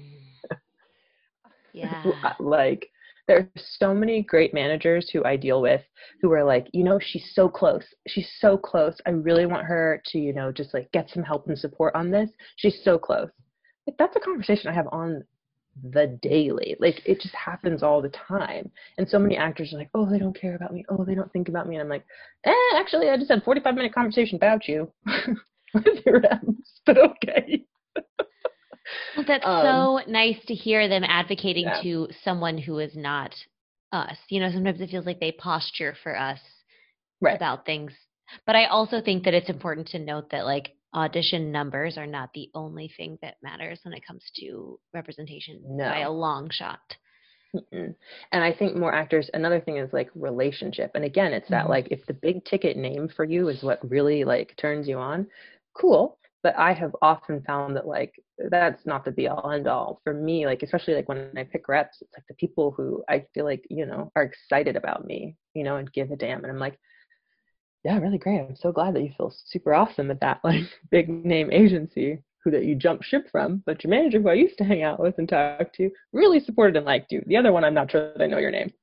yeah,
like there are so many great managers who I deal with who are like, you know, she's so close. She's so close. I really want her to, you know, just like get some help and support on this. She's so close. Like, that's a conversation I have on the daily. Like, it just happens all the time. And so many actors are like, oh, they don't care about me. Oh, they don't think about me. And I'm like, eh, actually, I just had a forty-five minute conversation about you with your reps, but okay.
Well, that's um, so nice to hear them advocating
yeah.
to someone who is not us. You know, sometimes it feels like they posture for us right. about things. But I also think that it's important to note that like audition numbers are not the only thing that matters when it comes to representation no. by a long shot.
Mm-mm. And I think more actors, another thing is like relationship. And again, it's that mm-hmm. like if the big ticket name for you is what really like turns you on, cool. But I have often found that like that's not the be all end all for me. Like especially like when I pick reps, it's like the people who I feel like, you know, are excited about me, you know, and give a damn. And I'm like, yeah, really great. I'm so glad that you feel super awesome at that like big name agency who that you jumped ship from, but your manager who I used to hang out with and talk to really supported and liked you. The other one, I'm not sure that I know your name.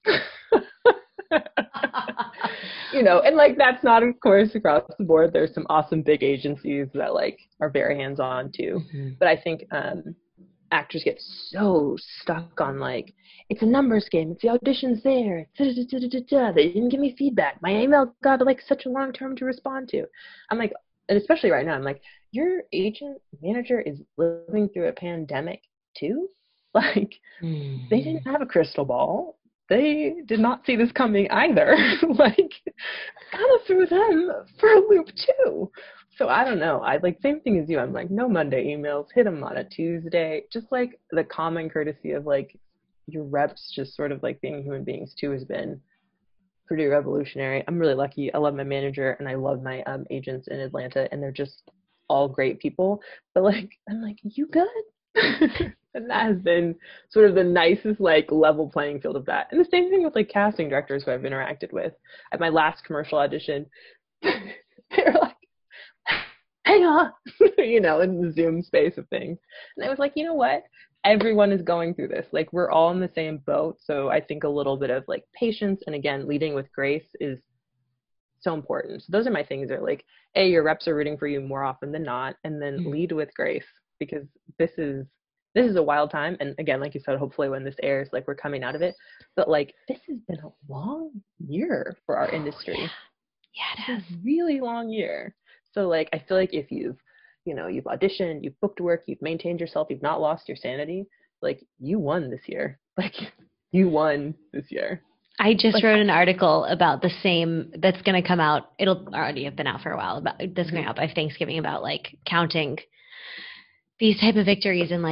You know, and like that's not, of course, across the board. There's some awesome big agencies that like are very hands-on too. Mm-hmm. But I think um, actors get so stuck on like, it's a numbers game. It's the auditions there. Da, da, da, da, da. They didn't give me feedback. My email got like such a long term to respond to. I'm like, and especially right now, I'm like, your agent manager is living through a pandemic too. Like, mm-hmm. they didn't have a crystal ball. They did not see this coming either. Like, kind of threw them for a loop too. So I don't know. I like same thing as you. I'm like, no Monday emails. Hit them on a Tuesday. Just like the common courtesy of like your reps, just sort of like being human beings too, has been pretty revolutionary. I'm really lucky. I love my manager and I love my um, agents in Atlanta, and they're just all great people. But like, I'm like, you good? And that has been sort of the nicest, like, level playing field of that. And the same thing with, like, casting directors who I've interacted with. At my last commercial audition, they were like, hang on, you know, in the Zoom space of things. And I was like, you know what? Everyone is going through this. Like, we're all in the same boat. So I think a little bit of, like, patience and, again, leading with grace is so important. So those are my things are, like, A, your reps are rooting for you more often than not, and then mm-hmm. lead with grace, because this is, This is a wild time. And again, like you said, hopefully when this airs, like we're coming out of it. But like, this has been a long year for our industry.
Oh, yeah. Yeah, it has.
It's a really long year. So like, I feel like if you've, you know, you've auditioned, you've booked work, you've maintained yourself, you've not lost your sanity, like you won this year. Like you won this year.
I just
like,
wrote an article about the same that's going to come out. It'll already have been out for a while, about that's going out by Thanksgiving, about like counting these type of victories and like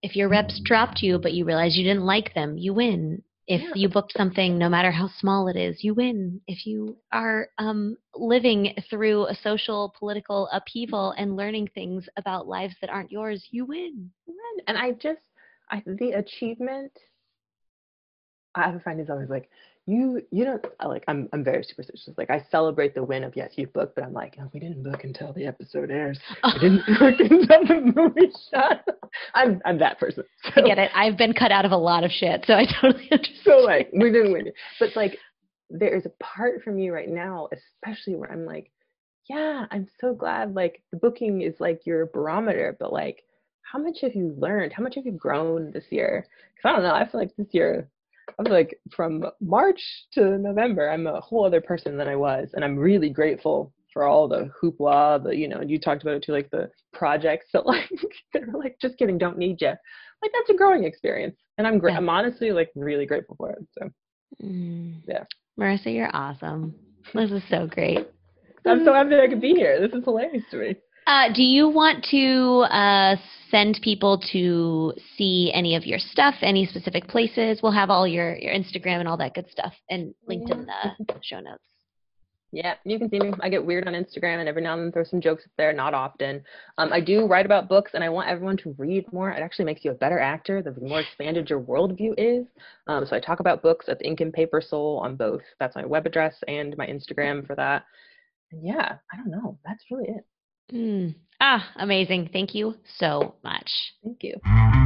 if your reps dropped you, but you realize you didn't like them, you win. If
Yeah.
you booked something, no matter how small it is, you win. If you are um, living through a social, political upheaval and learning things about lives that aren't yours, you win.
And I just, I, the achievement, I find is always like, you, you don't, like, I'm, I'm very superstitious. Like, I celebrate the win of, yes, you booked, but I'm like, oh, we didn't book until the episode airs.
Oh.
We didn't book until the movie shot. I'm, I'm that person. So,
I get it. I've been cut out of a lot of shit, so I totally understand.
So, like, we didn't win. But, like, there is a part for me right now, especially where I'm like, yeah, I'm so glad, like, the booking is, like, your barometer, but, like, how much have you learned? How much have you grown this year? Because I don't know, I feel like this year, I feel like from March to November, I'm a whole other person than I was. And I'm really grateful for all the hoopla, the, you know, you talked about it too, like the projects that like, they're like, just kidding, don't need you. Like, that's a growing experience. And I'm gra-
Yeah.
I'm honestly like really grateful for it. So,
mm.
yeah.
Marissa, you're awesome. This is so great.
I'm so happy I could be here. This is hilarious to me.
Uh, do you want to uh, send people to see any of your stuff, any specific places? We'll have all your, your Instagram and all that good stuff and linked
Yeah.
in the show notes.
Yeah, you can see me. I get weird on Instagram and every now and then throw some jokes up there, not often. Um, I do write about books and I want everyone to read more. It actually makes you a better actor the more expanded your worldview is. Um, so I talk about books at the Ink and Paper Soul on both. That's my web address and my Instagram for that. And yeah, I don't know. That's really it.
Mm. Ah, amazing. Thank you so much.
Thank you.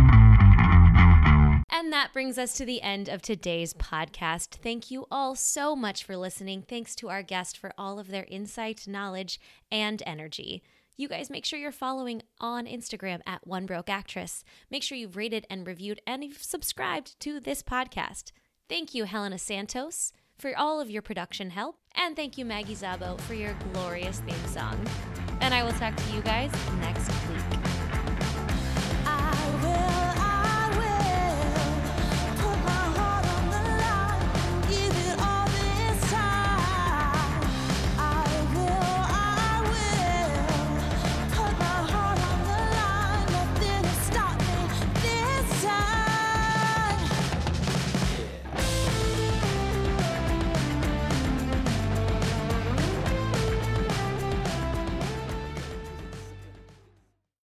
And that brings us to the end of today's podcast. Thank you all so much for listening. Thanks to our guest for all of their insight, knowledge, and energy. You guys make sure you're following on Instagram at One Broke Actress. Make sure you've rated and reviewed and you've subscribed to this podcast. Thank you, Helena Santos, for all of your production help. And thank you, Maggie Zabo, for your glorious theme song. And I will talk to you guys next week. I will